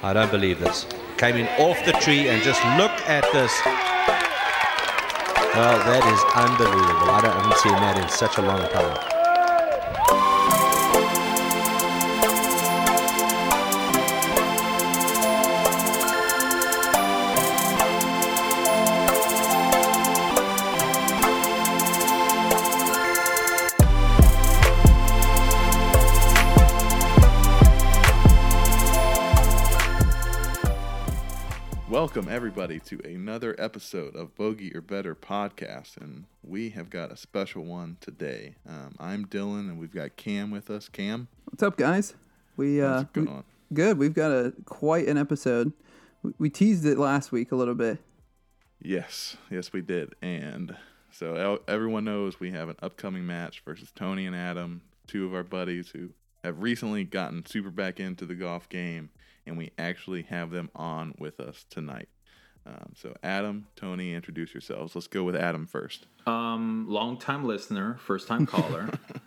I don't believe this. Came in off the tree and just look at this. Well, that is unbelievable. I haven't seen that in such a long time. Welcome, everybody, to another episode of Bogey or Better podcast, and we have got a special one today. I'm Dylan, and we've got Cam with us. Cam? What's up, guys? What's going on? Good. We've got quite an episode. We teased it last week a little bit. Yes, we did. And so everyone knows we have an upcoming match versus Tony and Adam, two of our buddies who have recently gotten super back into the golf game, and we actually have them on with us tonight. So Adam, Tony, introduce yourselves. Let's go with Adam first. Long-time listener, first-time caller.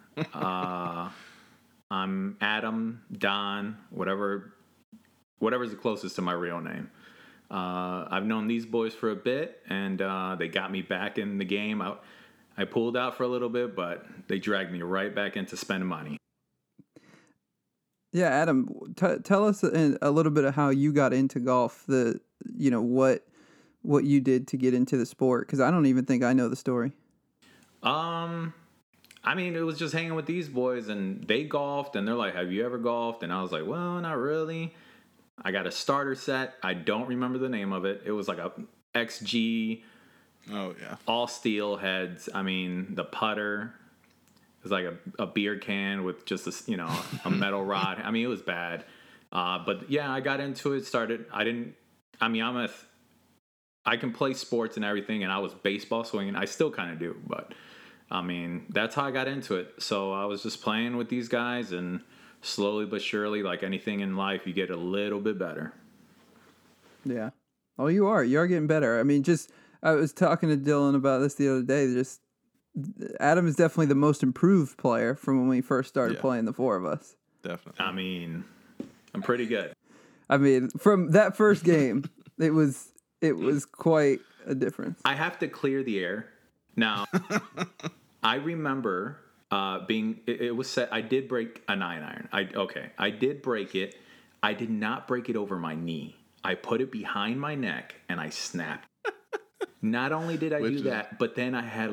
I'm Adam, Don, whatever's the closest to my real name. I've known these boys for a bit, and they got me back in the game. I pulled out for a little bit, but they dragged me right back into spending money. Yeah, Adam, tell us a little bit of how you got into golf. What you did to get into the sport, because I don't even think I know the story. I mean, it was just hanging with these boys, and they golfed, and they're like, "Have you ever golfed?" And I was like, "Well, not really." I got a starter set. I don't remember the name of it. It was like a XG. Oh yeah. All steel heads. I mean, the putter. It was like a beer can with just a metal rod. I mean, it was bad. But yeah, I got into it. I can play sports and everything, and I was baseball swinging. I still kind of do, but I mean, that's how I got into it. So I was just playing with these guys, and slowly but surely, like anything in life, you get a little bit better. Yeah. Oh, you are getting better. I mean, I was talking to Dylan about this the other day. Adam is definitely the most improved player from when we first started playing, the four of us. Definitely. I mean, I'm pretty good. I mean, from that first game, it was quite a difference. I have to clear the air. Now, I remember it was set. I did break a 9-iron. I did break it. I did not break it over my knee. I put it behind my neck and I snapped. Not only did I do that, but then I had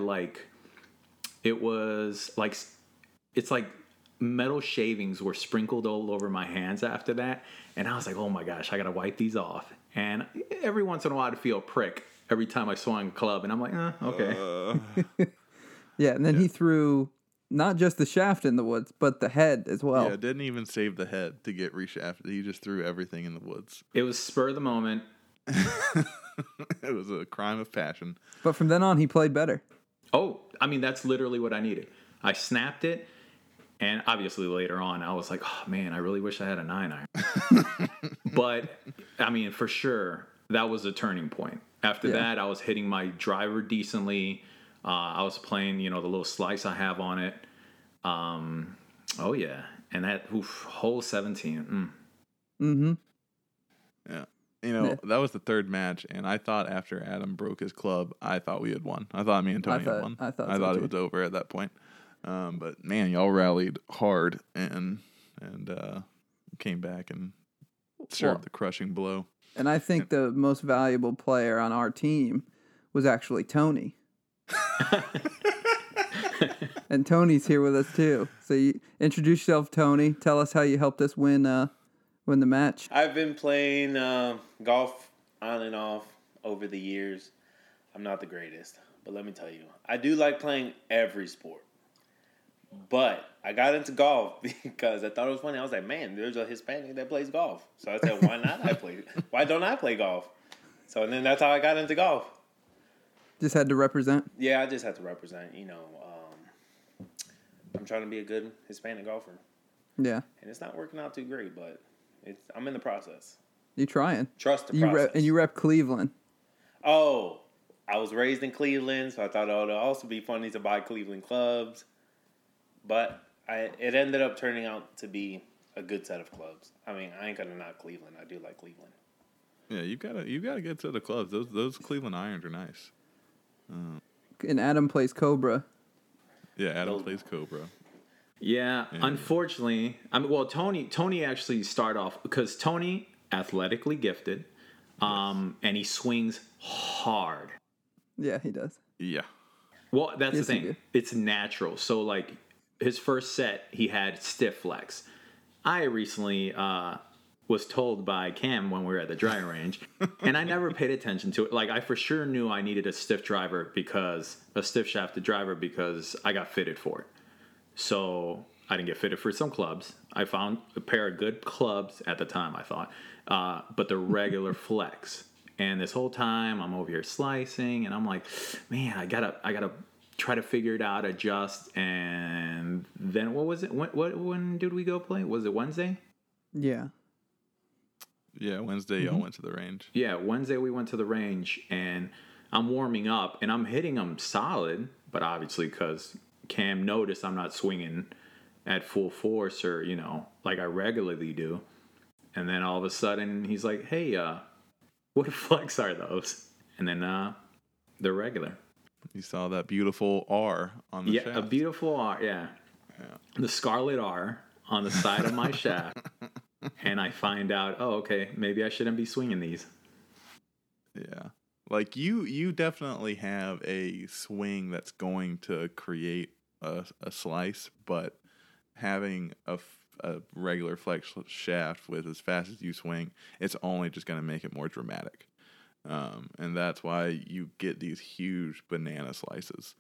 it's like metal shavings were sprinkled all over my hands after that. And I was like, oh my gosh, I got to wipe these off. And every once in a while I'd feel a prick every time I swung a club. And I'm like, okay. Yeah, and then he threw not just the shaft in the woods, but the head as well. Yeah, didn't even save the head to get reshafted. He just threw everything in the woods. It was spur of the moment. It was a crime of passion. But from then on, he played better. Oh, I mean, that's literally what I needed. I snapped it, and obviously later on, I was like, oh, man, I really wish I had a 9-iron. But, I mean, for sure, that was a turning point. After that, I was hitting my driver decently. I was playing, the little slice I have on it. Oh, yeah. And that hole 17. Mm-hmm. Yeah. That was the third match, and I thought after Adam broke his club, I thought we had won. I thought me and Tony had won. I thought it was over at that point. But man, y'all rallied hard and came back and served the crushing blow. And I think the most valuable player on our team was actually Tony. And Tony's here with us too. So you introduce yourself, Tony. Tell us how you helped us win the match. I've been playing golf on and off over the years. I'm not the greatest, but let me tell you, I do like playing every sport. But I got into golf because I thought it was funny. I was like, man, there's a Hispanic that plays golf. So I said, why don't I play golf? So and then that's how I got into golf. Just had to represent? Yeah, I just had to represent. I'm trying to be a good Hispanic golfer. Yeah. And it's not working out too great, but I'm in the process. You trying? Trust the process. And you rep Cleveland. Oh, I was raised in Cleveland, so I thought it would also be funny to buy Cleveland clubs. But it ended up turning out to be a good set of clubs. I mean, I ain't gonna knock Cleveland. I do like Cleveland. Yeah, you got a good set of clubs. Those Cleveland irons are nice. And Adam plays Cobra. Yeah, Adam plays Cobra. Yeah, unfortunately, Tony actually started off because Tony athletically gifted, and he swings hard. Yeah, he does. Yeah. Well, that's Yes, the he thing. did. It's natural. So, like, his first set, he had stiff flex. I recently was told by Cam when we were at the driving range, and I never paid attention to it. Like, I for sure knew I needed a stiff shafted driver because I got fitted for it. So I didn't get fitted for some clubs. I found a pair of good clubs at the time, I thought, but the regular flex. And this whole time I'm over here slicing, and I'm like, man, I gotta try to figure it out, adjust. And then what was it? When did we go play? Was it Wednesday? Yeah. Yeah, Wednesday y'all went to the range. Yeah, Wednesday we went to the range, and I'm warming up, and I'm hitting them solid, but obviously because Cam noticed I'm not swinging at full force or, like I regularly do. And then all of a sudden he's like, hey, what flex are those? And then they're regular. You saw that beautiful R on the shaft. Yeah, a beautiful R, yeah. The scarlet R on the side of my shaft. And I find out, okay, maybe I shouldn't be swinging these. Yeah. Like you definitely have a swing that's going to create a slice, but having a regular flex shaft with as fast as you swing, it's only just going to make it more dramatic. And that's why you get these huge banana slices.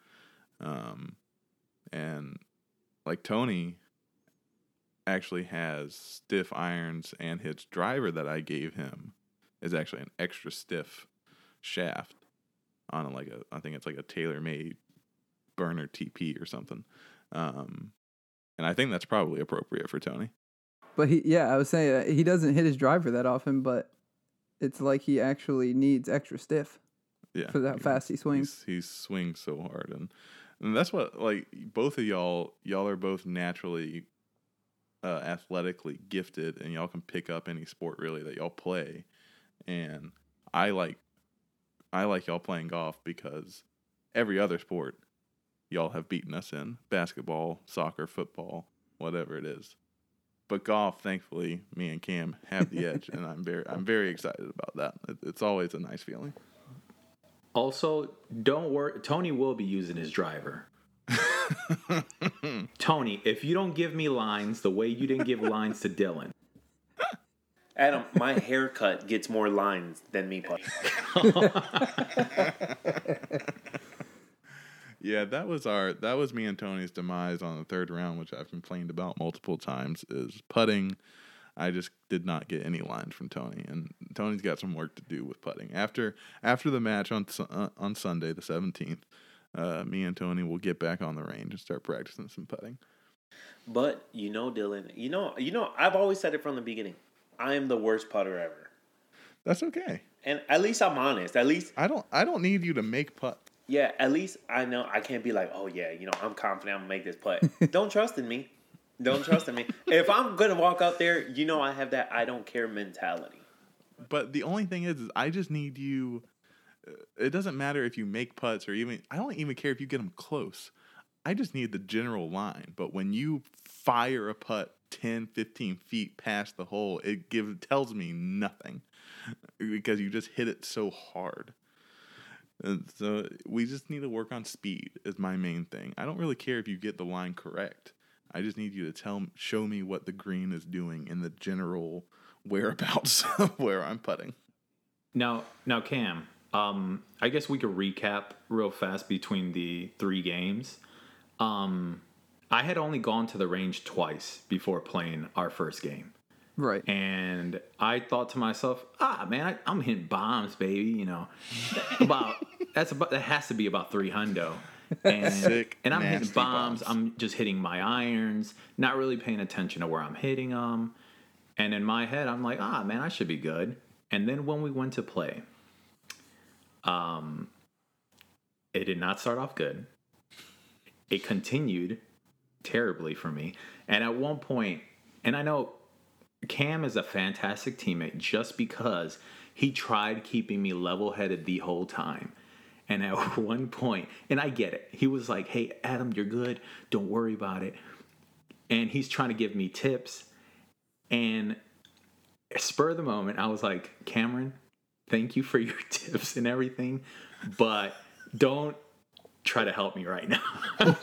And like Tony actually has stiff irons, and his driver that I gave him is actually an extra stiff shaft on I think it's like a tailor-made burner TP or something. And I think that's probably appropriate for Tony. But I was saying he doesn't hit his driver that often, but it's like he actually needs extra stiff for how fast he swings. He swings so hard, and that's what, like, both of y'all are both naturally athletically gifted, and y'all can pick up any sport really that y'all play. And I like y'all playing golf because every other sport y'all have beaten us in: basketball, soccer, football, whatever it is. But golf, thankfully, me and Cam have the edge, and I'm very excited about that. It's always a nice feeling. Also, don't worry, Tony will be using his driver. Tony, if you don't give me lines the way you didn't give lines to Dylan. Adam, my haircut gets more lines than me putting. Yeah, that was me and Tony's demise on the third round, which I've complained about multiple times, is putting. I just did not get any lines from Tony, and Tony's got some work to do with putting. After the match on Sunday the 17th, me and Tony will get back on the range and start practicing some putting. But Dylan, I've always said it from the beginning. I am the worst putter ever. That's okay. And at least I'm honest. At least I don't need you to make putt. Yeah, at least I know I can't be like, oh yeah, I'm confident I'm gonna make this putt. Don't trust in me. Don't trust in me. If I'm gonna walk out there, I have that I don't care mentality. But the only thing is I just need you. It doesn't matter if you make putts or I don't even care if you get them close. I just need the general line. But when you fire a putt 10, 15 feet past the hole, it tells me nothing because you just hit it so hard. And so we just need to work on speed is my main thing. I don't really care if you get the line correct. I just need you to show me what the green is doing in the general whereabouts of where I'm putting. Now, Cam, I guess we could recap real fast between the 3 games. I had only gone to the range twice before playing our first game. Right. And I thought to myself, man, I'm hitting bombs, baby. That has to be about 300. And, Sick, and I'm hitting bombs. bombs. I'm just hitting my irons, not really paying attention to where I'm hitting them. And in my head, I'm like, man, I should be good. And then when we went to play, it did not start off good. It continued terribly for me. And at one point, and I know Cam is a fantastic teammate just because he tried keeping me level-headed the whole time. And at one point, and I get it, he was like, hey, Adam, you're good. Don't worry about it. And he's trying to give me tips. And spur of the moment, I was like, Cameron, thank you for your tips and everything, but don't try to help me right now.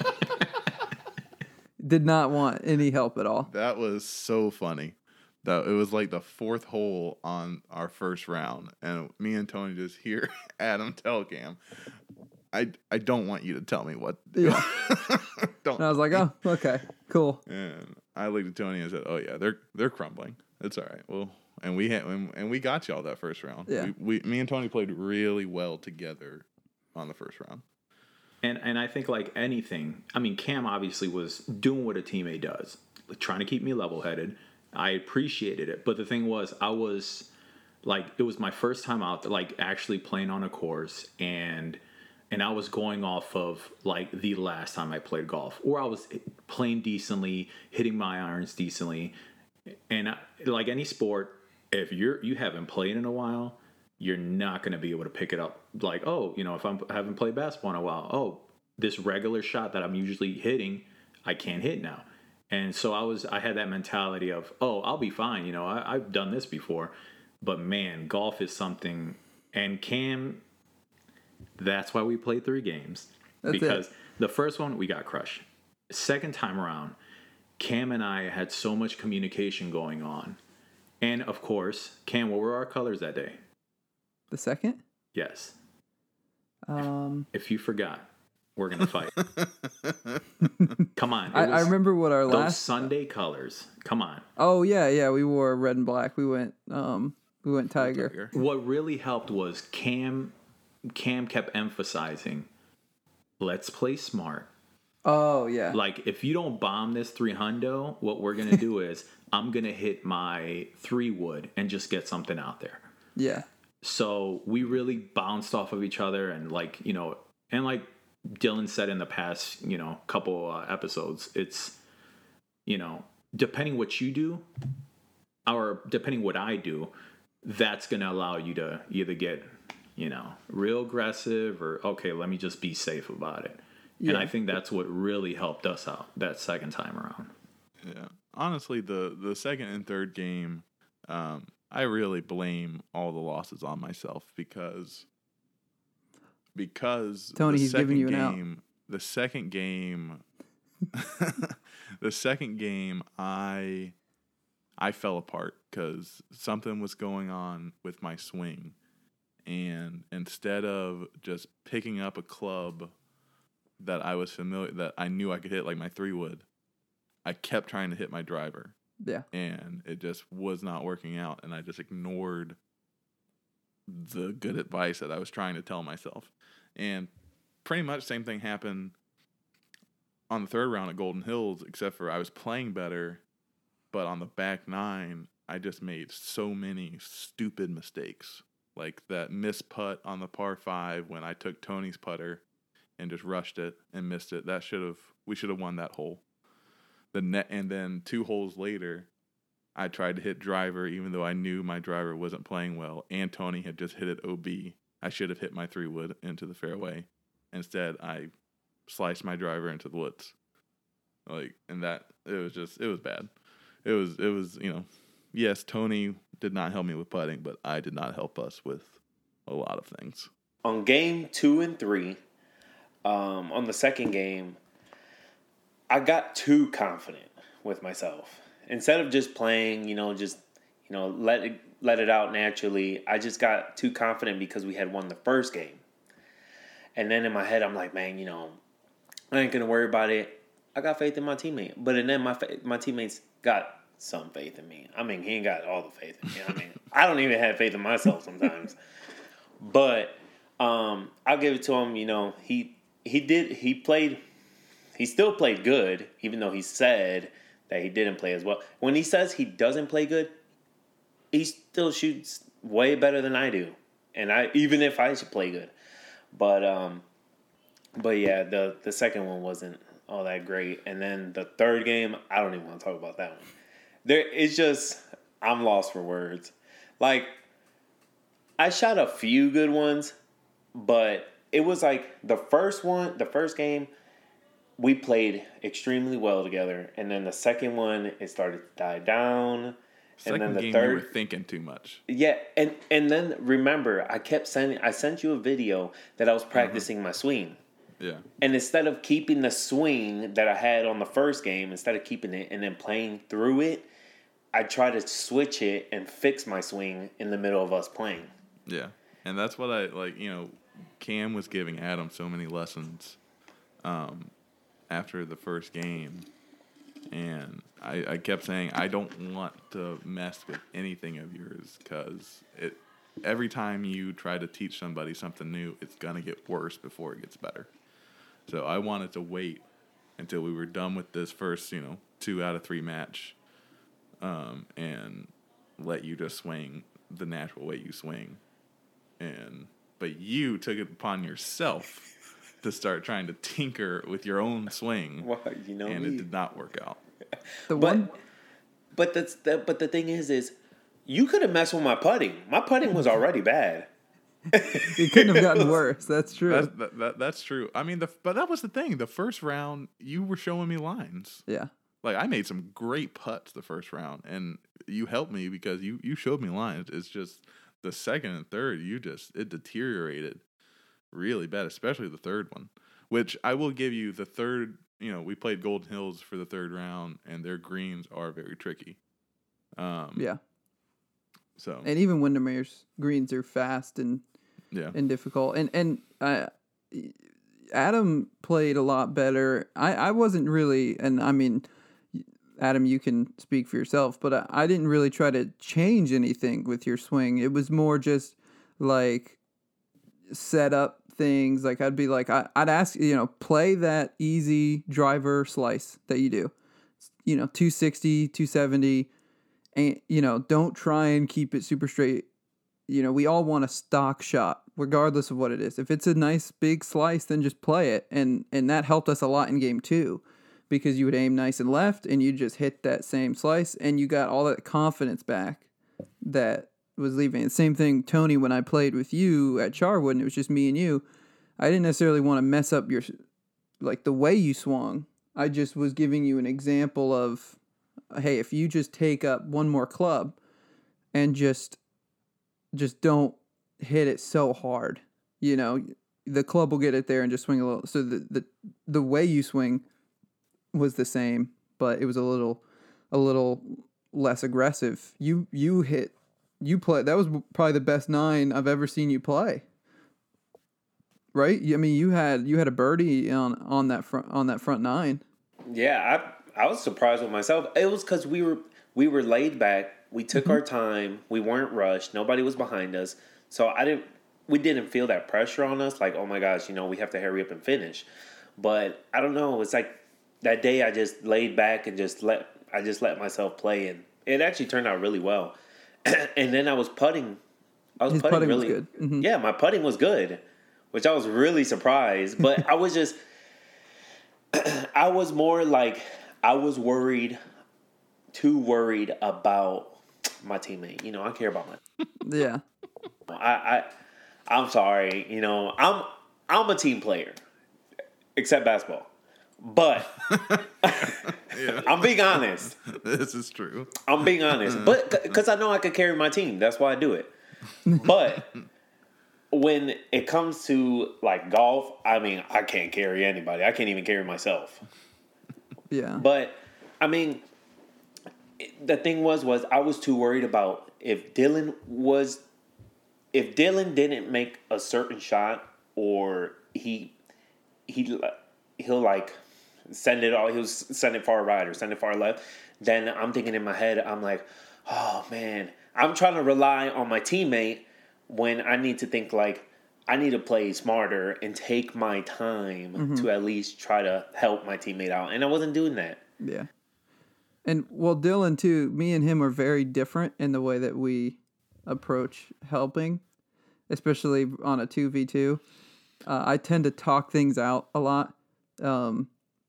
Did not want any help at all. That was so funny. That it was like the fourth hole on our first round, and me and Tony just hear Adam tell Cam, I don't want you to tell me what. Yeah. Don't. And I was like, oh, okay, cool. And I looked at Tony and said, oh yeah, they're crumbling. It's all right. Well, and we got y'all that first round. Yeah. Me and Tony played really well together on the first round. And I think like anything, I mean, Cam obviously was doing what a teammate does, trying to keep me level-headed. I appreciated it. But the thing was, I was like, it was my first time out there, like actually playing on a course, and I was going off of like the last time I played golf, or I was playing decently, hitting my irons decently. And like any sport, if you haven't played in a while, you're not going to be able to pick it up. Like, oh, if I haven't played basketball in a while, oh, this regular shot that I'm usually hitting, I can't hit now. And so I had that mentality of, oh, I'll be fine. I've done this before. But man, golf is something. And Cam, that's why we played 3 games. Because the first one, we got crushed. Second time around, Cam and I had so much communication going on. And of course, Cam, what were our colors that day? The second? Yes. If you forgot, we're going to fight. Come on. I remember what our those last Sunday colors. Come on. Oh yeah, we wore red and black. We went tiger. What really helped was Cam kept emphasizing, let's play smart. Oh yeah. Like if you don't bomb this 300, what we're going to do is I'm going to hit my 3-wood and just get something out there. Yeah. So we really bounced off of each other, and like Dylan said in the past, couple episodes, it's, depending what you do, or depending what I do, that's going to allow you to either get, real aggressive or, okay, let me just be safe about it. Yeah. And I think that's what really helped us out that second time around. Yeah. Honestly, the second and third game, I really blame all the losses on myself because Tony, he's giving you an out. The second game, I fell apart because something was going on with my swing, and instead of just picking up a club that I was familiar, that I knew I could hit, like my 3-wood, I kept trying to hit my driver. Yeah. And it just was not working out, and I just ignored the good advice that I was trying to tell myself. And pretty much same thing happened on the third round at Golden Hills, except for I was playing better, but on the back 9, I just made so many stupid mistakes. Like that missed putt on the par 5 when I took Tony's putter and just rushed it and missed it. We should have won that hole. And then 2 holes later, I tried to hit driver, even though I knew my driver wasn't playing well, and Tony had just hit it OB. I should have hit my 3-wood into the fairway. Instead, I sliced my driver into the woods. It was bad. It was, yes, Tony did not help me with putting, but I did not help us with a lot of things. On game 2 and 3, on the second game, I got too confident with myself. Instead of just playing, let it out naturally, I just got too confident because we had won the first game. And then in my head, I'm like, man, I ain't going to worry about it. I got faith in my teammate. But then my teammates got some faith in me. I mean, he ain't got all the faith in me. I mean, I don't even have faith in myself sometimes. But I'll give it to him. He still played good, even though he said that he didn't play as well. When he says he doesn't play good, he still shoots way better than I do. And even if I should play good. But yeah, the second one wasn't all that great. And then the third game, I don't even want to talk about that one. I'm lost for words. Like, I shot a few good ones, but it was like the first game, we played extremely well together. And then the second one, it started to die down. Second and then the game, third, you were thinking too much. Yeah, and then remember, I sent you a video that I was practicing my swing. Yeah. And instead of keeping the swing that I had on the first game, instead of keeping it and then playing through it, I tried to switch it and fix my swing in the middle of us playing. Yeah. And that's what I like, Cam was giving Adam so many lessons after the first game. And I kept saying, I don't want to mess with anything of yours because every time you try to teach somebody something new, it's going to get worse before it gets better. So I wanted to wait until we were done with this first, 2 out of 3 match and let you just swing the natural way you swing. But you took it upon yourself to start trying to tinker with your own swing. Well, and it did not work out. But the thing is you could have messed with my putting. My putting was already bad. It couldn't have gotten worse. That's true. That's true. I mean, but that was the thing. The first round, you were showing me lines. Yeah. Like, I made some great putts the first round, and you helped me because you showed me lines. It's just the second and third, it deteriorated really bad, especially the third one, which I will give you the third. We played Golden Hills for the third round, and their greens are very tricky. Yeah. So. And even Windermere's greens are fast and difficult. And Adam played a lot better. I wasn't really, and I mean, Adam, you can speak for yourself, but I didn't really try to change anything with your swing. It was more just like set up things. Like I'd be like, I'd ask, play that easy driver slice that you do, 260, 270, and, don't try and keep it super straight. We all want a stock shot, regardless of what it is. If it's a nice big slice, then just play it. And that helped us a lot in game 2 because you would aim nice and left and you just hit that same slice and you got all that confidence back that was leaving. The same thing, Tony, when I played with you at Charwood and it was just me and you, I didn't necessarily want to mess up the way you swung. I just was giving you an example of, hey, if you just take up one more club and just don't hit it so hard, the club will get it there and just swing a little. So the way you swing was the same, but it was a little less aggressive. You play. That was probably the best 9 I've ever seen you play. Right? I mean, you had a birdie on that front 9. Yeah, I was surprised with myself. It was because we were laid back. We took our time. We weren't rushed. Nobody was behind us. So we didn't feel that pressure on us. Like, oh my gosh, we have to hurry up and finish. But I don't know. It's like that day I just laid back and just let myself play, and it actually turned out really well. And then I was putting. His putting really was good. Mm-hmm. Yeah, my putting was good, which I was really surprised. But I was just, I was more like I was too worried about my teammate. I care about my. Yeah. I'm sorry. I'm a team player, except basketball. But I'm being honest. This is true. I'm being honest. But because I know I could carry my team. That's why I do it. But when it comes to like golf, I mean, I can't carry anybody. I can't even carry myself. Yeah. But I mean, the thing was I was too worried about if Dylan didn't make a certain shot, or he'll like send it far right or send it far left, then I'm thinking in my head, I'm like, oh man, I'm trying to rely on my teammate when I need to think like I need to play smarter and take my time to at least try to help my teammate out. And I wasn't doing that. Yeah. And well, Dylan too, me and him are very different in the way that we approach helping, especially on a 2v2. I tend to talk things out a lot.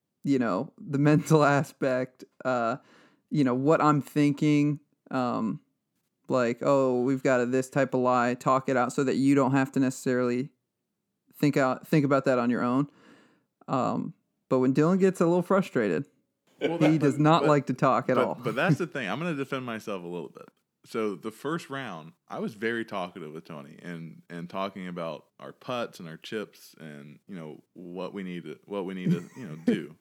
The mental aspect, what I'm thinking, like, oh, we've got this type of lie, talk it out so that you don't have to necessarily think about that on your own. But when Dylan gets a little frustrated, he does not like to talk at all. But that's the thing. I'm going to defend myself a little bit. So the first round, I was very talkative with Tony and talking about our putts and our chips and what we need to do.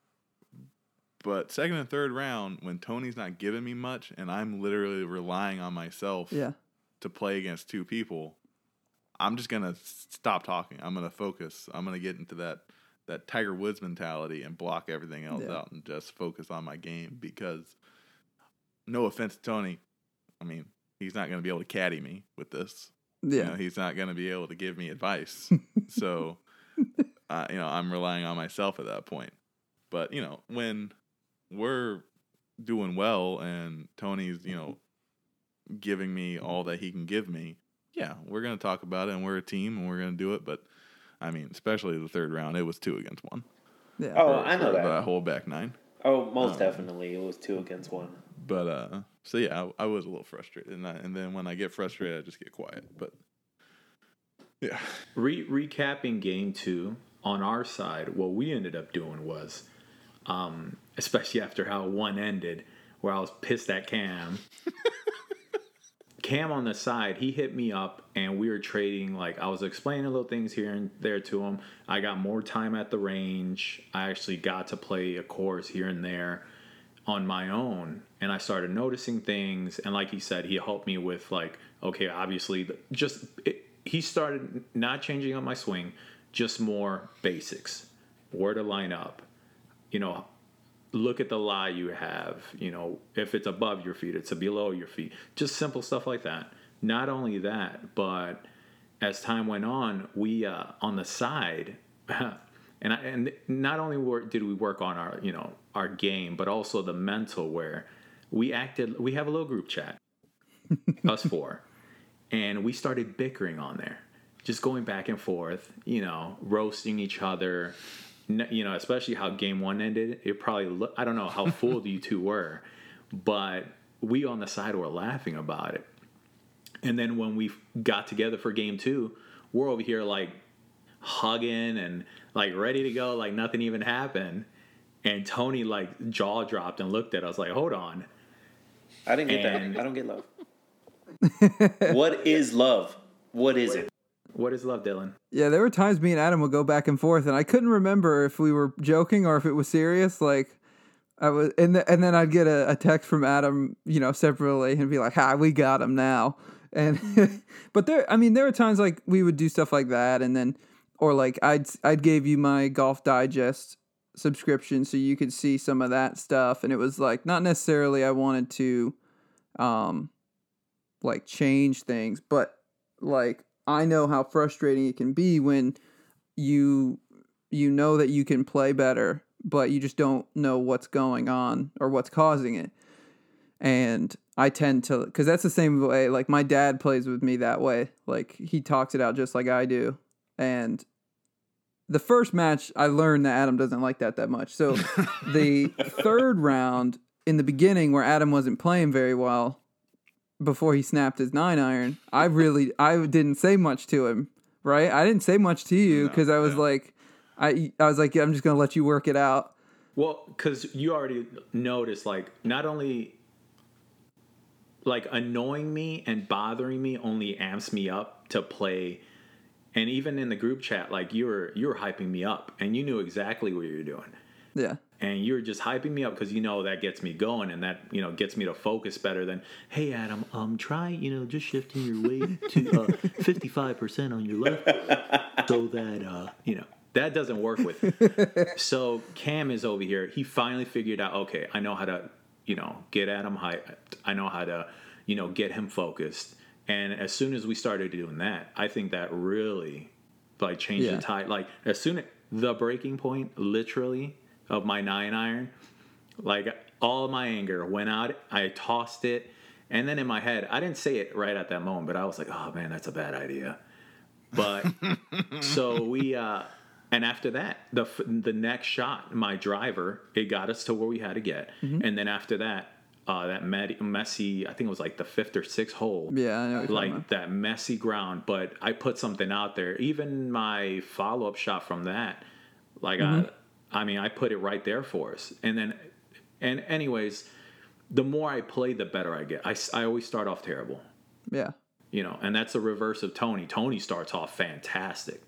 But second and third round, when Tony's not giving me much and I'm literally relying on myself to play against two people, I'm just going to stop talking. I'm going to focus. I'm going to get into that Tiger Woods mentality and block everything else out and just focus on my game because, no offense to Tony, I mean, he's not going to be able to caddy me with this. Yeah. He's not going to be able to give me advice. So, I'm relying on myself at that point. But, when we're doing well and Tony's, giving me all that he can give me, we're going to talk about it and we're a team and we're going to do it. But, I mean, especially the third round, it was 2 against 1. Yeah. Oh, I know that. That whole back nine. Oh, most definitely. It was 2 against 1. But, I was a little frustrated. And then when I get frustrated, I just get quiet. But, yeah. Recapping game 2, on our side, what we ended up doing was, especially after how 1 ended, where I was pissed at Cam. Cam on the side, he hit me up and we were trading. Like, I was explaining little things here and there to him. I got more time at the range. I actually got to play a course here and there on my own. And I started noticing things. And like he said, he helped me with, like, okay, obviously, he started not changing up my swing, just more basics. Where to line up. Look at the lie you have. If it's above your feet, it's below your feet. Just simple stuff like that. Not only that, but as time went on, we on the side, and not only did we work on our game, but also the mental. Where we have a little group chat, us 4, and we started bickering on there, just going back and forth, roasting each other. Especially how game 1 ended. It probably, I don't know how fooled you two were, but we on the side were laughing about it. And then when we got together for game 2, we're over here like hugging and like ready to go, like nothing even happened. And Tony like jaw dropped and looked at us like, hold on. I didn't get that. I don't get love. What is love? What is it? What is love, Dylan? Yeah, there were times me and Adam would go back and forth, and I couldn't remember if we were joking or if it was serious. Like, I was, and then I'd get a text from Adam, separately, and be like, "Ha, we got him now." And but there were times like we would do stuff like that, and then, or like I'd gave you my Golf Digest subscription so you could see some of that stuff, and it was like not necessarily I wanted to, like change things, but like. I know how frustrating it can be when you know that you can play better, but you just don't know what's going on or what's causing it. And I tend to, because that's the same way, like my dad plays with me that way. Like he talks it out just like I do. And the first match, I learned that Adam doesn't like that much. So the third round in the beginning where Adam wasn't playing very well, before he snapped his 9-iron, I didn't say much to him, right? I didn't say much to you because I was like, I was like, I'm just going to let you work it out. Well, because you already noticed, like, not only, like, annoying me and bothering me only amps me up to play. And even in the group chat, like, you were hyping me up and you knew exactly what you were doing. Yeah. And you're just hyping me up because that gets me going and that, gets me to focus better than, hey, Adam, try, just shifting your weight to 55% on your left so that, that doesn't work with. So Cam is over here. He finally figured out, okay, I know how to, get Adam hyped. I know how to, get him focused. And as soon as we started doing that, I think that really, like, changed the tide. Like, as soon as the breaking point, literally, of my 9-iron, like all of my anger went out. I tossed it, and then in my head, I didn't say it right at that moment, but I was like, "Oh man, that's a bad idea." But so we, and after that, the next shot, my driver, it got us to where we had to get, and then after that, that messy, I think it was like the 5th or 6th hole. Yeah, I know. What you're talking Like that messy ground, but I put something out there. Even my follow-up shot from that, like I mean, I put it right there for us. And anyways, the more I play, the better I get. I always start off terrible. Yeah. You know, and that's the reverse of Tony. Tony starts off fantastic.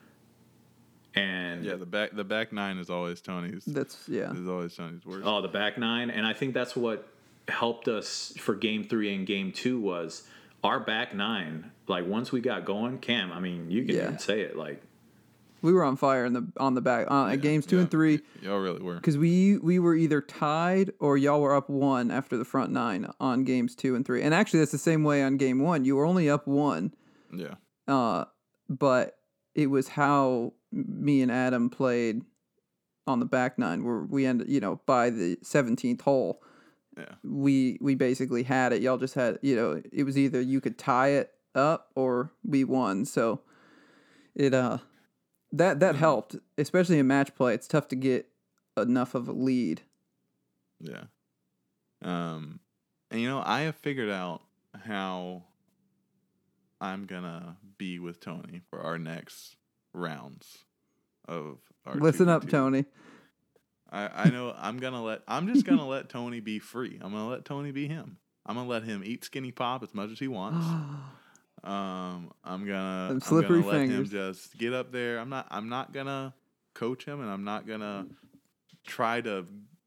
And Yeah, the back nine is always Tony's. Is always Tony's worst. Oh, the back nine, and I think that's what helped us for Game 3 and Game 2 was our back nine. Like once we got going, Cam, I mean, you can even say it. Like we were on fire on the back at games 2 and 3. Y'all really were, because we were either tied or y'all were up 1 after the front 9 on games 2 and 3. And actually, that's the same way on game 1. You were only up 1. Yeah. But it was how me and Adam played on the back 9, where we ended, by the 17th hole. Yeah. We basically had it. Y'all just had, it was either you could tie it up or we won. So it that helped, especially in match play. It's tough to get enough of a lead. Yeah. And I have figured out how I'm gonna be with Tony for our next rounds of our Listen 2v2. up, Tony. I know I'm just gonna let Tony be free. I'm gonna let Tony be him. I'm gonna let him eat Skinny Pop as much as he wants. I'm gonna let him just get up there. I'm not gonna coach him, and I'm not gonna try to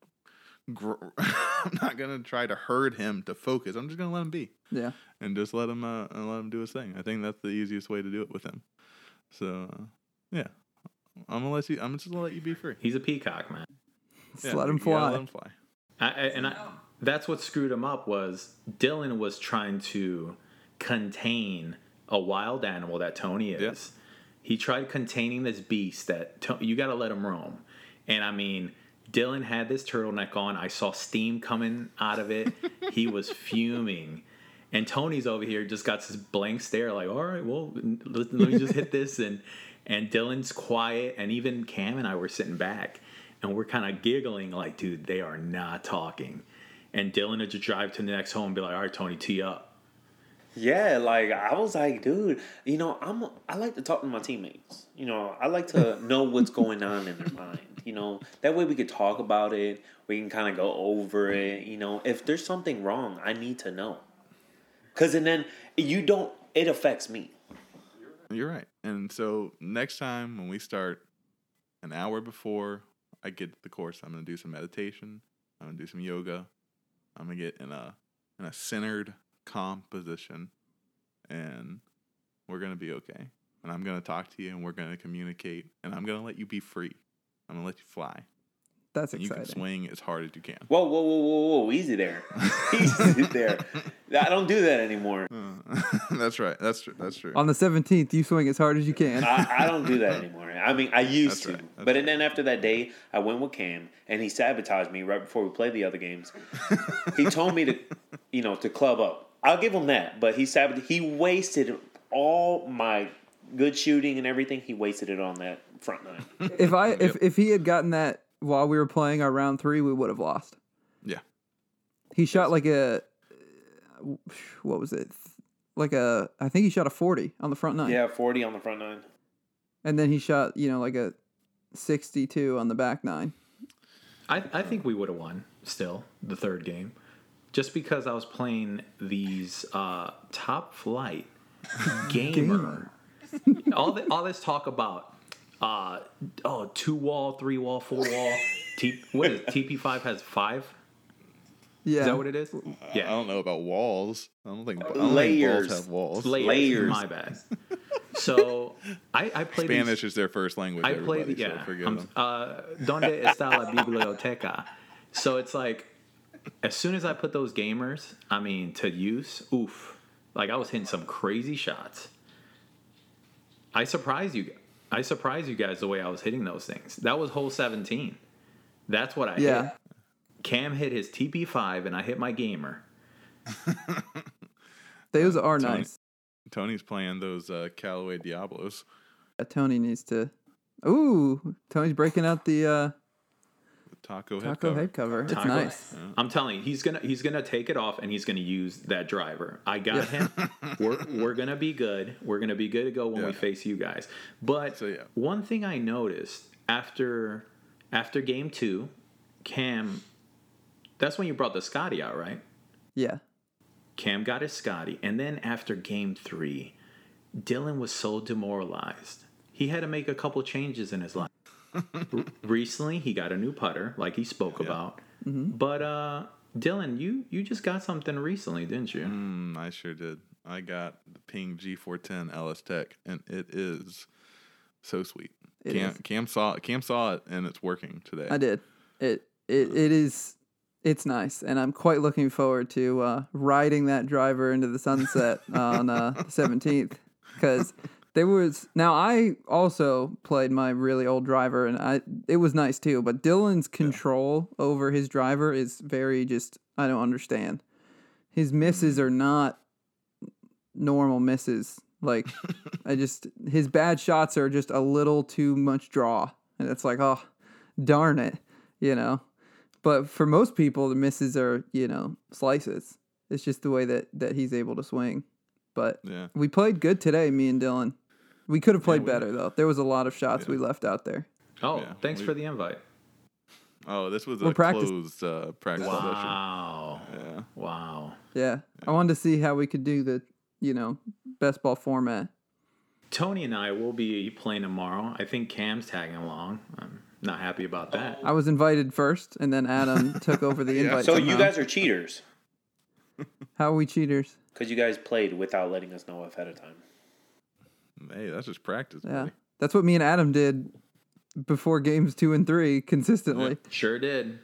I'm not gonna try to herd him to focus. I'm just gonna let him be. Yeah. And just let him do his thing. I think that's the easiest way to do it with him. So yeah, I'm just gonna let you be free. He's a peacock, man. Just let him fly. Let him fly. That's what screwed him up was Dylan was trying to contain a wild animal that Tony is. Yep. He tried containing this beast that you got to let him roam. And I mean, Dylan had this turtleneck on. I saw steam coming out of it. He was fuming. And Tony's over here just got this blank stare like, all right, well, let me just hit this. And Dylan's quiet. And even Cam and I were sitting back. And we're kind of giggling like, dude, they are not talking. And Dylan would just drive to the next home and be like, all right, Tony, tee up. Yeah, like, I was like, dude, I like to talk to my teammates. I like to know what's going on in their mind. That way we could talk about it. We can kind of go over it. If there's something wrong, I need to know. Because then it affects me. You're right. And so next time when we start an hour before I get to the course, I'm going to do some meditation. I'm going to do some yoga. I'm going to get in a centered, calm position, and we're going to be okay. And I'm going to talk to you, and we're going to communicate, and I'm going to let you be free. I'm going to let you fly. That's and exciting. You can swing as hard as you can. Whoa. Easy there. Easy there. I don't do that anymore. That's right. That's true. On the 17th, you swing as hard as you can. I don't do that anymore. I mean, I used to. Right. But then after that day, I went with Cam, and he sabotaged me right before we played the other games. He told me to club up. I'll give him that. But he wasted all my good shooting and everything. He wasted it on that front nine. If he had gotten that while we were playing our round 3, we would have lost. Yeah. He shot like what was it? I think he shot a 40 on the front 9. Yeah, 40 on the front 9. And then he shot, like a 62 on the back 9. I think we would have won still the third game. Just because I was playing these top flight gamer. all this talk about 2-wall, 3-wall, 4-wall. What is it? TP5 has 5? Yeah. Is that what it is? Yeah. I don't know about walls. I don't think layers balls have walls. Layers. My bad. So I played Spanish is their first language. I played so forgive them. Donde está la biblioteca? So it's like, as soon as I put those gamers, to use, oof, like I was hitting some crazy shots. I surprised you guys the way I was hitting those things. That was hole 17. That's what I hit. Cam hit his TP5 and I hit my gamer. Those are nice. Tony's playing those Callaway Diablos. Tony needs to. Ooh, Tony's breaking out the taco head Taco cover. head cover. It's Taco- nice. I'm telling you, he's gonna take it off and he's gonna use that driver. I got him. We're gonna be good. We're gonna be good to go when we face you guys. But So, yeah. one thing I noticed after game 2, Cam, that's when you brought the Scotty out, right? Yeah. Cam got his Scotty, and then after game 3, Dylan was so demoralized. He had to make a couple changes in his life. Recently, he got a new putter, like he spoke about. But Dylan, you just got something recently, didn't you? I sure did. I got the Ping G410 LS Tech, and it is so sweet. Cam saw it, and it's working today. I did. It is. It's nice, and I'm quite looking forward to riding that driver into the sunset on the 17th, because there was. Now I also played my really old driver, and it was nice too. But Dylan's control over his driver is very just. I don't understand. His misses are not normal misses. Like his bad shots are just a little too much draw, and it's like, oh, darn it, you know. But for most people, the misses are, slices. It's just the way that he's able to swing. But we played good today, me and Dylan. We could have played better, though. There was a lot of shots we left out there. Oh, thanks for the invite. Oh, this was a closed practice session. Wow. Yeah. Wow. Yeah. I wanted to see how we could do the, best ball format. Tony and I will be playing tomorrow. I think Cam's tagging along. I'm not happy about that. I was invited first, and then Adam took over the invite. So somehow. you guys are cheaters How are we cheaters? because you guys played without letting us know ahead of time. Hey, that's just practice, Yeah. buddy. That's what me and Adam did before games 2 and 3 consistently. Sure did.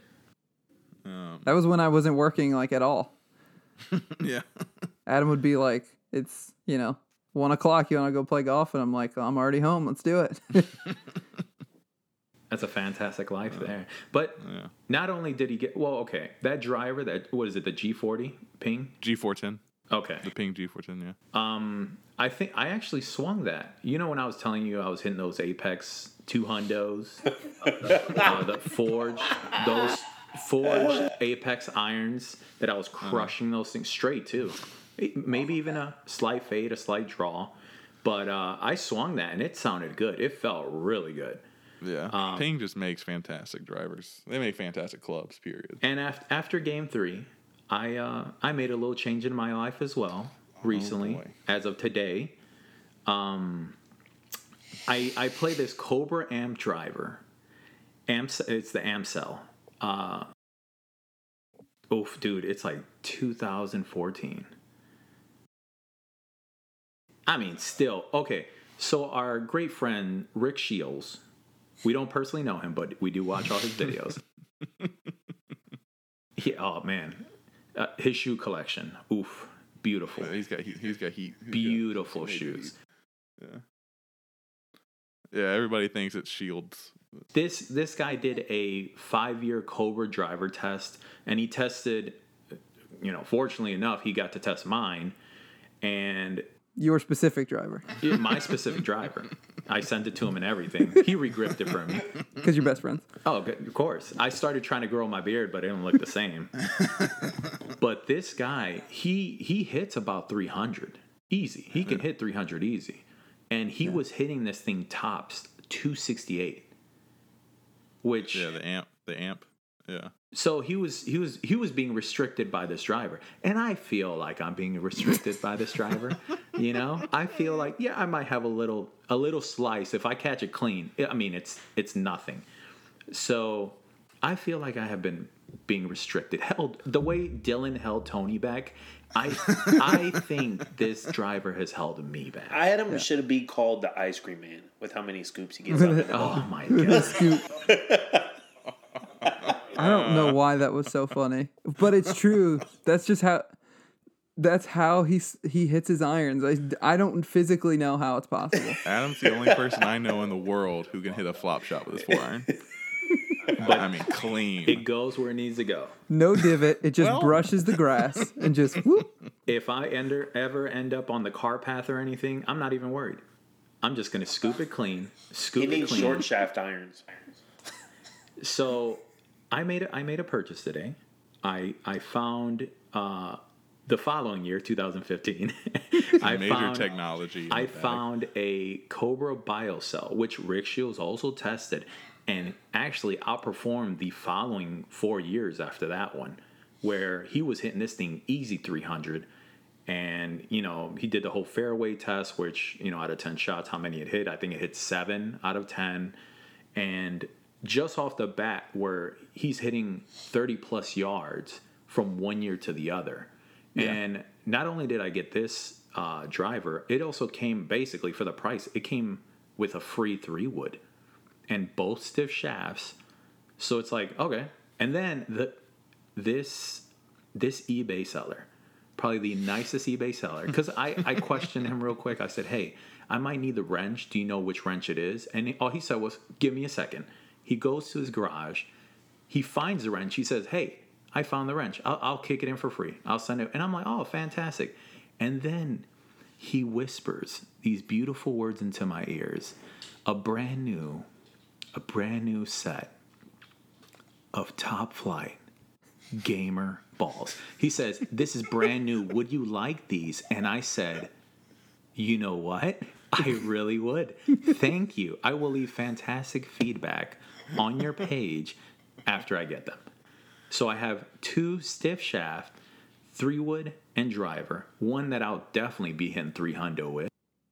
That was when I wasn't working at all. Yeah. Adam would be like, it's, 1 o'clock, you want to go play golf? And I'm like, I'm already home. Let's do it. That's a fantastic life there. But not only did he get, that driver, what is it, the G40 Ping? G410. Okay. The Ping G410, yeah. I think I actually swung that. When I was telling you I was hitting those Apex 2 hundos, those forged Apex irons that I was crushing those things straight too. Maybe even a slight fade, a slight draw. But I swung that and it sounded good. It felt really good. Yeah. Ping just makes fantastic drivers. They make fantastic clubs, period. And after game 3, I made a little change in my life as well recently, as of today. I play this Cobra Amp driver. It's the Amcel. Oof, dude, it's like 2014. I mean, still, okay. So our great friend Rick Shields, we don't personally know him, but we do watch all his videos. Oh man, his shoe collection, oof, beautiful. He's got heat. Beautiful shoes. Heat. Yeah, everybody thinks it's Shields. This guy did a 5-year Cobra driver test, and he tested. Fortunately enough, he got to test mine, and Your specific driver. my specific driver. I sent it to him and everything. He regripped it for me. Because you're best friends. Oh, of course. I started trying to grow my beard, but it didn't look the same. But this guy, he hits about 300 easy. He can hit 300 easy, and he was hitting this thing tops 268. Which the amp. Yeah. So he was being restricted by this driver, and I feel like I'm being restricted by this driver. I feel like I might have a little slice if I catch it clean. I mean, it's nothing. So I feel like I have been being restricted. Held the way Dylan held Tony back. I think this driver has held me back. Adam should be called the ice cream man with how many scoops he gets out of the ball. Oh my god! Scoop. I don't know why that was so funny, but it's true. That's just how he hits his irons. I don't physically know how it's possible. Adam's the only person I know in the world who can hit a flop shot with his 4-iron. But I mean, clean. It goes where it needs to go. No divot. It just brushes the grass and just whoop. If I ever end up on the car path or anything, I'm not even worried. I'm just gonna scoop it clean. He needs short shaft irons. So I made a purchase today. I found the following year, 2015. Major technology. I found a Cobra BioCell, which Rick Shields also tested, and actually outperformed the following 4 years after that one, where he was hitting this thing easy 300. And, he did the whole fairway test, which, out of 10 shots, how many it hit? I think it hit 7 out of 10. And just off the bat, where he's hitting 30-plus yards from 1 year to the other. Yeah. And not only did I get this driver, it also came basically for the price. It came with a free 3-wood and both stiff shafts. So it's like, okay. And then this eBay seller, probably the nicest eBay seller, because I questioned him real quick. I said, hey, I might need the wrench. Do you know which wrench it is? And all he said was, give me a second. He goes to his garage. He finds the wrench. He says, hey, I found the wrench. I'll kick it in for free. I'll send it. And I'm like, oh, fantastic. And then he whispers these beautiful words into my ears. A brand new set of Top Flight gamer balls. He says, this is brand new. Would you like these? And I said, you know what? I really would. Thank you. I will leave fantastic feedback on your page after I get them. So I have 2 stiff shaft, 3-wood, and driver. One that I'll definitely be hitting 300 with.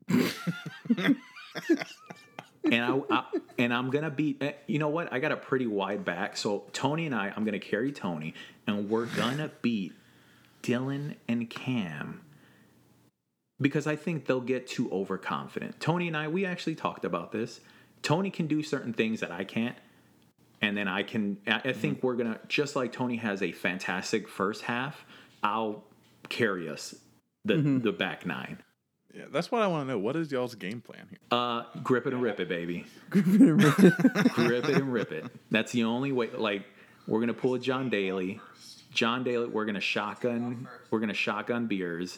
And I'm going to beat, you know what? I got a pretty wide back. So Tony and I'm going to carry Tony, and we're going to beat Dylan and Cam, because I think they'll get too overconfident. Tony and we actually talked about this. Tony can do certain things that I can't. And then I think we're going to, just like Tony has a fantastic first half, I'll carry us the back 9. Yeah, that's what I want to know. What is y'all's game plan here? Grip it and rip it, baby. Grip it and rip it. Grip it and rip it. That's the only way. Like, we're going to pull a John Daly. We're going to shotgun beers.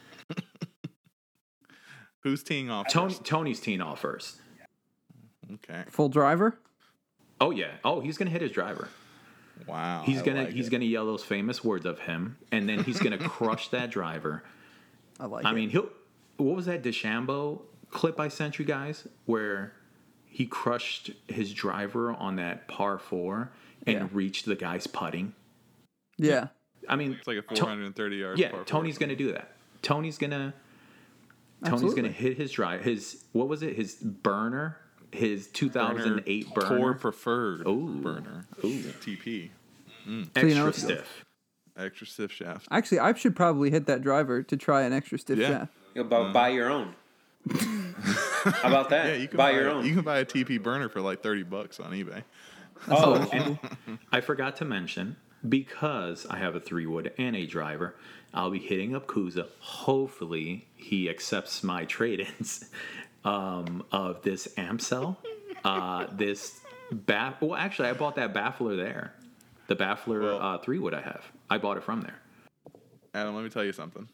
Who's teeing off first? Tony's teeing off first. Okay. Full driver? Oh yeah. Oh, he's gonna hit his driver. Wow. He's gonna yell those famous words of him, and then he's gonna crush that driver. I mean, what was that DeChambeau clip I sent you guys where he crushed his driver on that par 4 and reached the guy's putting? Yeah. I mean, it's like a 430 yards. Yeah, Tony's gonna do that. Tony's gonna hit his drive. His burner. His 2008 burner. Core preferred burner. Ooh. TP. Extra stiff shaft. Actually, I should probably hit that driver to try an extra stiff shaft. Buy your own. How about that? Yeah, you can buy your own. You can buy a TP burner for like $30 on eBay. Oh, and I forgot to mention, because I have a 3-wood and a driver, I'll be hitting up Kuza. Hopefully, he accepts my trade-ins. Of this Amcel, well, actually, I bought that baffler there. The baffler 3-wood I have. I bought it from there. Adam, let me tell you something.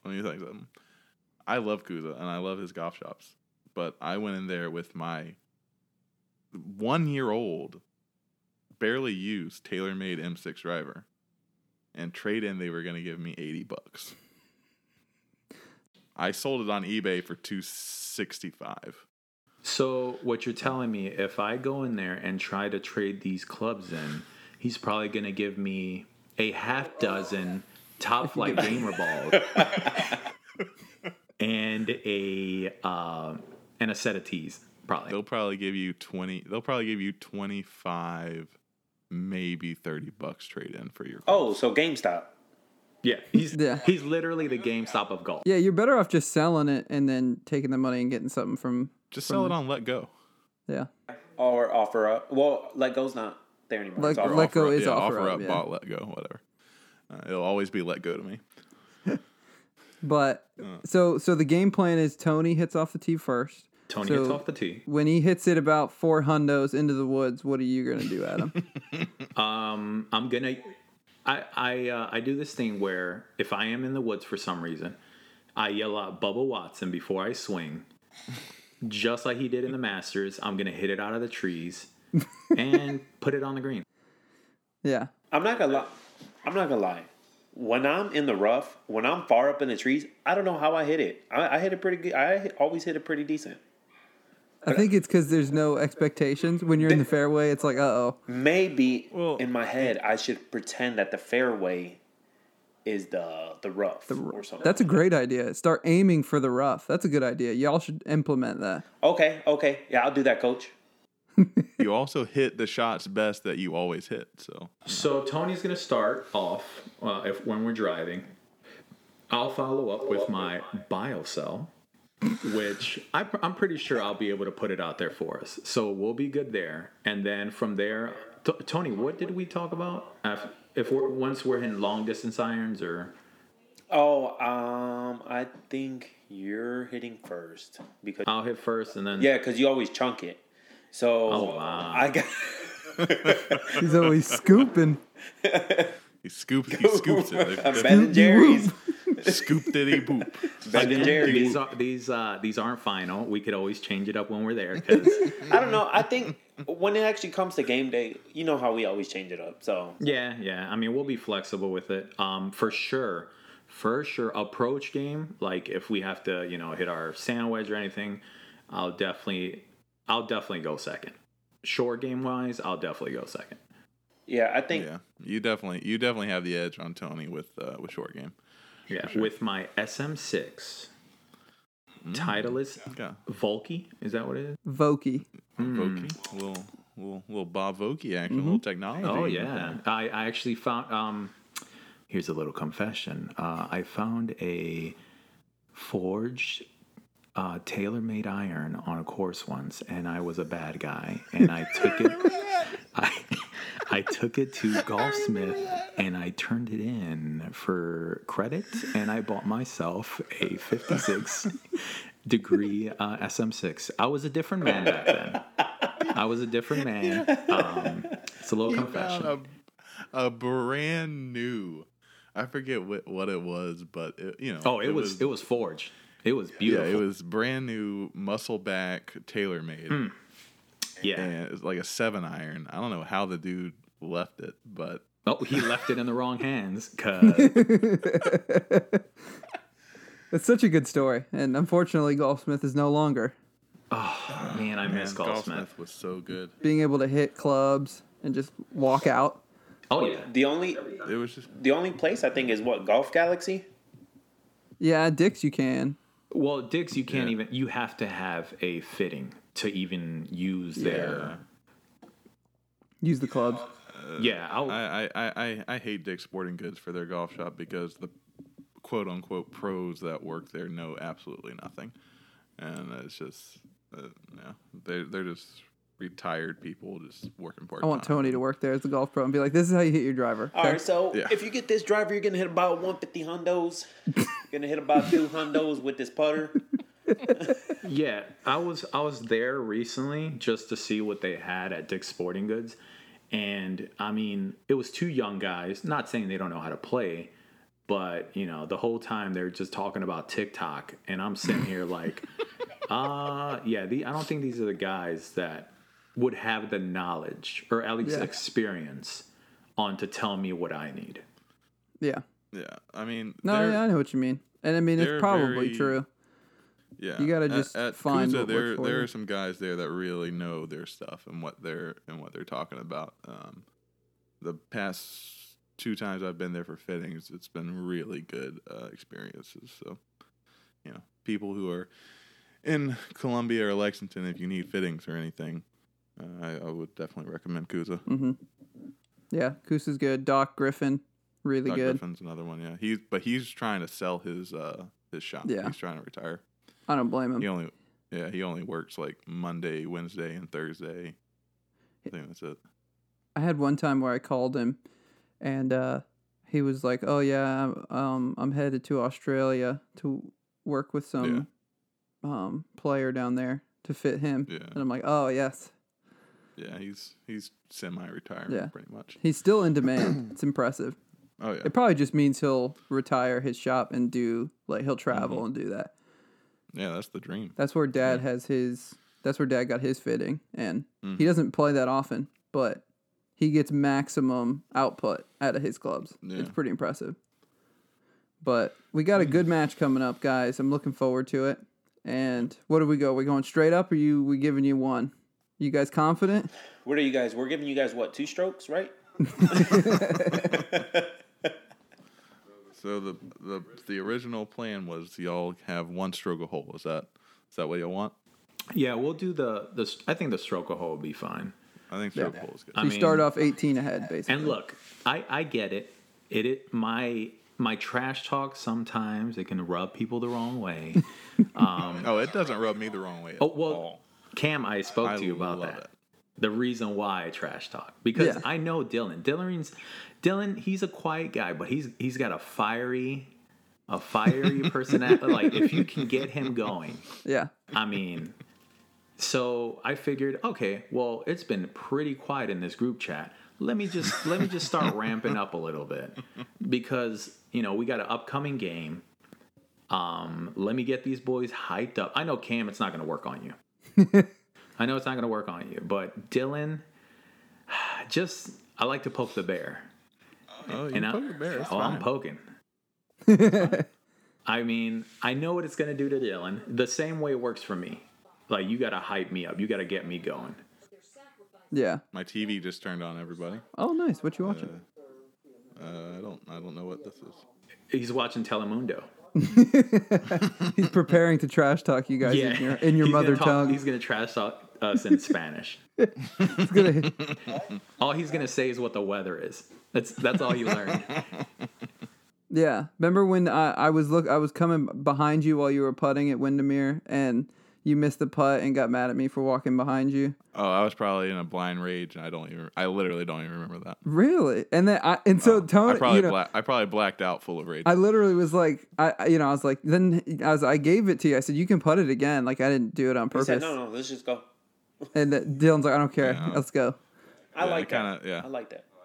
I love Kuza, and I love his golf shops. But I went in there with my 1-year-old, barely used, TaylorMade M6 driver. And trade-in, they were going to give me $80. I sold it on eBay for $265. So what you're telling me, if I go in there and try to trade these clubs in, he's probably going to give me a half dozen Top Flight gamer balls and a set of tees. Probably they'll probably give you 20. They'll probably give you 25, maybe $30 trade in for your clubs. Oh, so GameStop. Yeah, he's literally the GameStop of golf. Yeah, you're better off just selling it and then taking the money and getting something from. Just sell it on Let Go. Yeah. Or offer up. Well, Let Go's not there anymore. Let Go is offer up. Bought Let Go, whatever. It'll always be Let Go to me. But so the game plan is Tony hits off the tee first. Tony hits off the tee. When he hits it about 4 hundos into the woods, what are you gonna do, Adam? I'm gonna. I do this thing where if I am in the woods for some reason, I yell out Bubba Watson before I swing, just like he did in the Masters. I'm going to hit it out of the trees and put it on the green. Yeah. I'm not gonna lie. When I'm in the rough, when I'm far up in the trees, I don't know how I hit it. I hit it pretty good. I always hit it pretty decent. I think it's because there's no expectations. When you're in the fairway, it's like, uh-oh. Maybe Well, in my head, I should pretend that the fairway is the rough or something. That's a great idea. Start aiming for the rough. That's a good idea. Y'all should implement that. Okay. Yeah, I'll do that, coach. you also hit the shots best that you always hit. So Tony's going to start off when we're driving. I'll follow up with my BioCell, which I'm pretty sure I'll be able to put it out there for us. So we'll be good there. And then from there, Tony, what did we talk about? Once we're in long distance irons or? Oh, I think you're hitting first because I'll hit first and then. Yeah, because you always chunk it. So I got. He's always scooping. he scoops it. Ben and Jerry's. Scoop diddy boop. Ben and Jerry's. These aren't final. We could always change it up when we're there. Cause I don't know. I think when it actually comes to game day, you know how we always change it up. So yeah. I mean, we'll be flexible with it. For sure. Approach game. Like if we have to, hit our sand wedge or anything, I'll definitely go second. Short game wise, I'll definitely go second. Yeah, I think. Yeah, you definitely have the edge on Tony with short game. Yeah, sure. with my SM6. Titleist Volky, is that what it is? Vokey. Vokey, little Bob Vokey action, little technology. Oh yeah, I actually found. Here's a little confession. I found a forged tailor-made iron on a course once, and I was a bad guy, and I took it. I took it to Golfsmith, and I turned it in for credit, and I bought myself a 56 degree SM6. I was a different man back then. It's a little confession. A brand new. I forget what it was, but it was forged. It was beautiful. Yeah, it was brand new, muscle back, tailor made. Yeah, and it was like a 7-iron. I don't know how the dude left it, but he left it in the wrong hands. It's such a good story, and unfortunately, Golfsmith is no longer. Oh man, I miss Golfsmith. Golfsmith was so good. Being able to hit clubs and just walk out. Oh yeah. The only place I think is what, Golf Galaxy? Yeah, Dick's you can. Well, Dick's you can't even. You have to have a fitting to even use their. Use the clubs. I hate Dick's Sporting Goods for their golf shop because the quote unquote pros that work there know absolutely nothing, and it's just they're just retired people just working part time. I want Tony to work there as the golf pro and be like, "This is how you hit your driver." All right, so if you get this driver, you're gonna hit about 150 hundos. You're gonna hit about 2 hundos with this putter. Yeah, I was there recently just to see what they had at Dick's Sporting Goods, and I mean, it was 2 young guys. Not saying they don't know how to play, but the whole time they're just talking about TikTok, and I'm sitting here like, I don't think these are the guys that would have the knowledge or at least experience on to tell me what I need. Yeah. Yeah, I mean, I know what you mean, and I mean it's probably true. Yeah, you gotta just find Kuza, what works for there you. are some guys there that really know their stuff and what they're talking about. The past 2 times I've been there for fittings, it's been really good experiences. So, people who are in Columbia or Lexington, if you need fittings or anything, I would definitely recommend Kuza. Mm-hmm. Yeah, Kuza's good. Doc Griffin, really Doc good. Griffin's another one. Yeah, he's trying to sell his shop. Yeah. He's trying to retire. I don't blame him. He only works like Monday, Wednesday, and Thursday. I think that's it. I had one time where I called him, and he was like, "Oh yeah, I'm headed to Australia to work with some player down there to fit him." Yeah. And I'm like, "Oh yes." Yeah, he's semi-retirement pretty much. He's still in demand. It's impressive. Oh yeah. It probably just means he'll retire his shop and he'll travel and do that. Yeah, that's the dream. That's where Dad has his. That's where Dad got his fitting, and he doesn't play that often, but he gets maximum output out of his clubs. Yeah. It's pretty impressive. But we got a good match coming up, guys. I'm looking forward to it. And what do we go? We going straight up, or we giving you one? You guys confident? What are you guys? We're giving you guys what? 2 strokes, right? So the original plan was y'all have 1 stroke a hole. Is that what y'all want? Yeah, we'll do the. I think the stroke a hole will be fine. I think stroke a hole is good. You start off 18 ahead, basically. And look, I get it. My trash talk sometimes it can rub people the wrong way. Oh, it doesn't rub me the wrong way at all. Cam, I spoke to you about love that. it. The reason why I trash talk because Yeah. I know Dylan. Dylan, he's a quiet guy, but he's got a fiery personality. Like if you can get him going, Yeah. I mean. So I figured, okay, well, it's been pretty quiet in this group chat. Let me just start ramping up a little bit because we got an upcoming game. Let me get these boys hyped up. I know Cam, it's not going to work on you. I know it's not going to work on you, but Dylan, I like to poke the bear. Oh, you poke the bear. I'm poking. I mean, I know what it's going to do to Dylan. The same way it works for me. Like, you got to hype me up. You got to get me going. Yeah. My TV just turned on, everybody. Oh, nice. What you watching? I don't know what this is. He's watching Telemundo. He's preparing to trash talk you guys in your He's mother gonna tongue. He's going to trash talk us in Spanish. He's gonna, All he's going to say is what the weather is. That's all he learned. yeah. Remember when I was coming behind you while you were putting at Windermere and you missed the putt and got mad at me for walking behind you? Oh, I was probably in a blind rage, and I literally don't even remember that. Really? And then Tony, I probably blacked out full of rage. I literally was like, I was like, I gave it to you. I said, you can putt it again. Like I didn't do it on He purpose. said, no, let's just go. And Dylan's like, I don't care. Yeah. Let's go. I like that. kinda, yeah. I like that.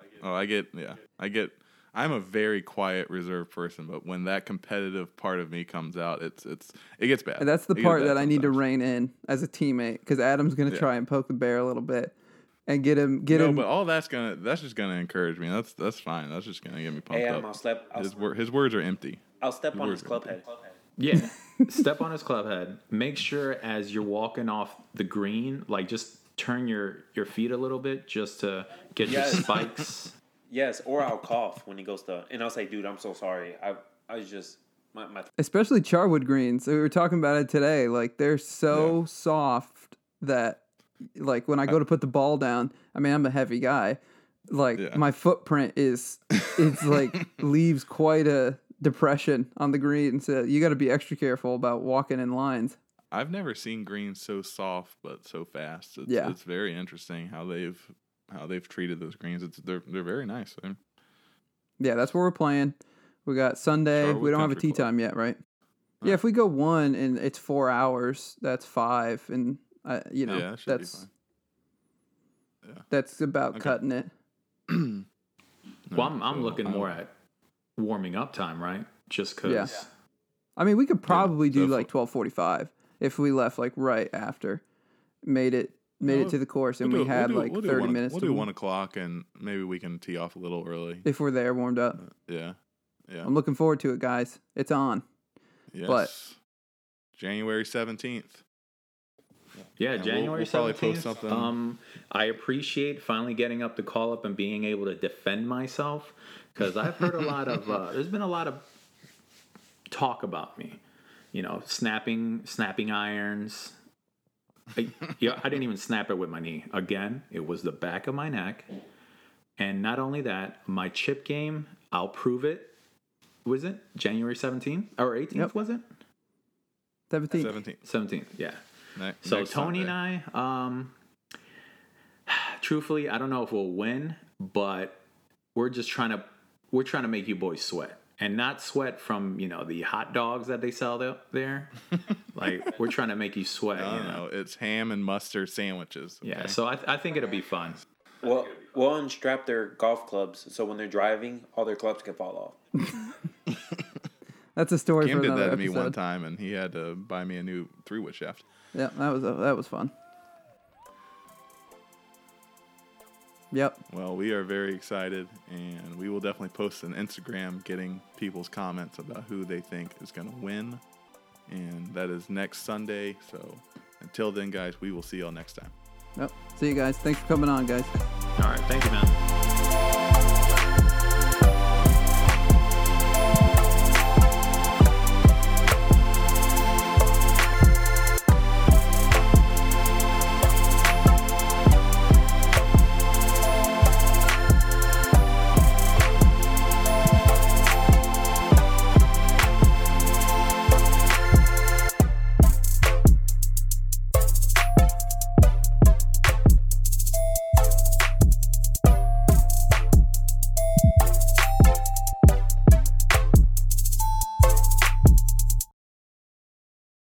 Oh, I'm a very quiet, reserved person, but when that competitive part of me comes out, it gets bad. And that's the It gets part bad that I need to sometimes. rein in as a teammate because Adam's gonna try and poke the bear a little bit and get him. But all that's just gonna encourage me. That's fine. That's just gonna get me pumped Hey, up. His words are empty. I'll step on his club head. Yeah. Step on his club head. Make sure as you're walking off the green, like just turn your feet a little bit just to get your spikes. Yes, or I'll cough when he goes to, and I'll say, "Dude, I'm so sorry. I was just my." Especially Charwood greens. We were talking about it today. Like they're so soft that, like when I go to put the ball down, I mean I'm a heavy guy. Like my footprint it's like leaves quite a depression on the green. So you got to be extra careful about walking in lines. I've never seen greens so soft but so fast. It's very interesting how they've treated those greens. They're very nice. Yeah, that's where we're playing. We got Sunday. Charwood We don't have a Country tee Club. time yet, right? Yeah, if we go 1 and it's 4 hours, that's 5, and that should be fine. that's about cutting it. Well, I'm looking more at warming up time, right? Just because. Yeah. I mean, we could probably do so like 12:45 if we left like right after, made it to the course, and we had like 30 minutes. We'll to do 1 o'clock, and maybe we can tee off a little early. if we're there warmed up. Yeah. I'm looking forward to it, guys. It's on. Yes. But January 17th. Yeah, And January we'll probably post 17th. something. I appreciate finally getting up the call up and being able to defend myself because I've heard a lot of. There's been a lot of talk about me, snapping irons. I didn't even snap it with my knee. Again, it was the back of my neck, and not only that, my chip game. I'll prove it. Was it January 17th or 18th? Yep. Was it 17th. 17th? Yeah. So Next Tony Sunday. and I, truthfully, I don't know if we'll win, but we're trying to make you boys sweat, and not sweat from the hot dogs that they sell there. Like we're trying to make you sweat. No, it's ham and mustard sandwiches. Okay? Yeah. So I think it'll be fun. Well, we'll unstrap their golf clubs so when they're driving, all their clubs can fall off. That's a story Cam for did another that to me episode. one time, and he had to buy me a new 3-wood shaft. Yeah, that was fun. Yep. Well, we are very excited, and we will definitely post an Instagram getting people's comments about who they think is going to win. And that is next Sunday. So until then, guys, we will see y'all next time. Yep. See you guys. Thanks for coming on, guys. All right. Thank you, man.